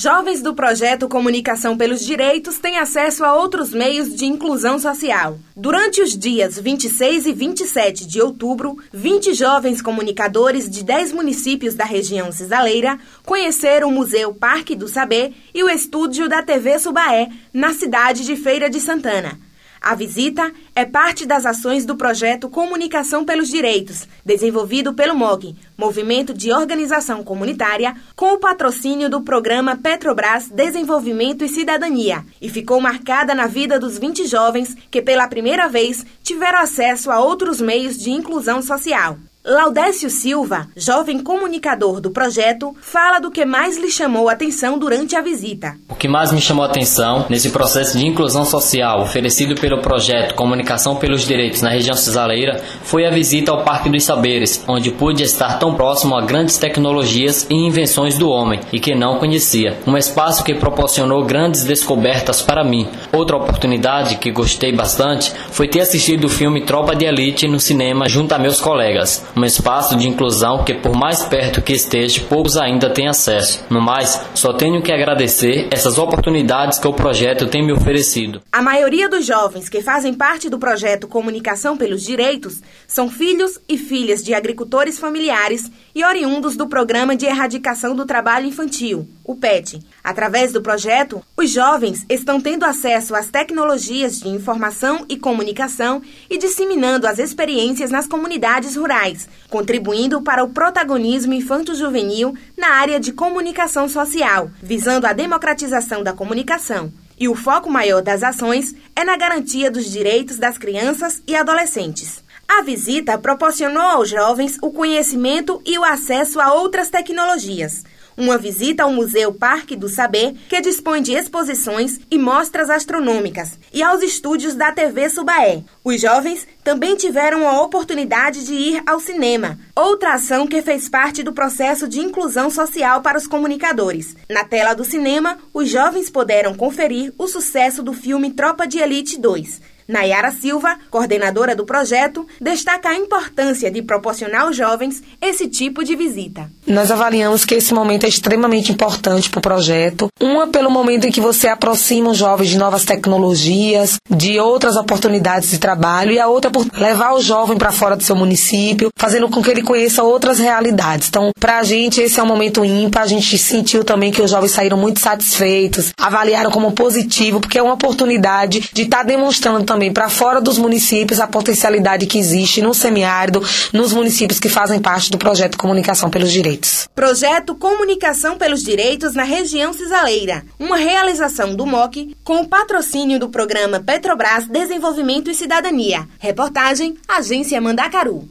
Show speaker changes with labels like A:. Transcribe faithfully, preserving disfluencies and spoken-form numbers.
A: Jovens do projeto Comunicação pelos Direitos têm acesso a outros meios de inclusão social. Durante os dias vinte e seis e vinte e sete de outubro, vinte jovens comunicadores de dez municípios da região cisaleira conheceram o Museu Parque do Saber e o estúdio da T V Subaé, na cidade de Feira de Santana. A visita é parte das ações do projeto Comunicação pelos Direitos, desenvolvido pelo M O G, Movimento de Organização Comunitária, com o patrocínio do programa Petrobras Desenvolvimento e Cidadania, e ficou marcada na vida dos vinte jovens que, pela primeira vez, tiveram acesso a outros meios de inclusão social. Laudécio Silva, jovem comunicador do projeto, fala do que mais lhe chamou a atenção durante a visita.
B: O que mais me chamou a atenção nesse processo de inclusão social oferecido pelo projeto Comunicação pelos Direitos na região cisaleira foi a visita ao Parque dos Saberes, onde pude estar tão próximo a grandes tecnologias e invenções do homem e que não conhecia. Um espaço que proporcionou grandes descobertas para mim. Outra oportunidade que gostei bastante foi ter assistido o filme Tropa de Elite no cinema junto a meus colegas. Um espaço de inclusão que, por mais perto que esteja, poucos ainda têm acesso. No mais, só tenho que agradecer essas oportunidades que o projeto tem me oferecido.
A: A maioria dos jovens que fazem parte do projeto Comunicação pelos Direitos são filhos e filhas de agricultores familiares e oriundos do Programa de Erradicação do Trabalho Infantil, o P E T. Através do projeto, os jovens estão tendo acesso às tecnologias de informação e comunicação e disseminando as experiências nas comunidades rurais, contribuindo para o protagonismo infanto-juvenil na área de comunicação social, visando a democratização da comunicação. E o foco maior das ações é na garantia dos direitos das crianças e adolescentes. A visita proporcionou aos jovens o conhecimento e o acesso a outras tecnologias. Uma visita ao Museu Parque do Saber, que dispõe de exposições e mostras astronômicas, e aos estúdios da T V Subaé. Os jovens também tiveram a oportunidade de ir ao cinema, outra ação que fez parte do processo de inclusão social para os comunicadores. Na tela do cinema, os jovens puderam conferir o sucesso do filme Tropa de Elite dois. Nayara Silva, coordenadora do projeto, destaca a importância de proporcionar aos jovens esse tipo de visita.
C: Nós avaliamos que esse momento é extremamente importante para o projeto. Uma, pelo momento em que você aproxima os jovens de novas tecnologias, de outras oportunidades de trabalho, e a outra por levar o jovem para fora do seu município, fazendo com que ele conheça outras realidades. Então, para a gente, esse é um momento ímpar. A gente sentiu também que os jovens saíram muito satisfeitos, avaliaram como positivo, porque é uma oportunidade de estar demonstrando também também para fora dos municípios a potencialidade que existe no semiárido, nos municípios que fazem parte do projeto Comunicação pelos Direitos.
A: Projeto Comunicação pelos Direitos na região cisaleira, uma realização do M O C com o patrocínio do programa Petrobras Desenvolvimento e Cidadania. Reportagem, Agência Mandacaru.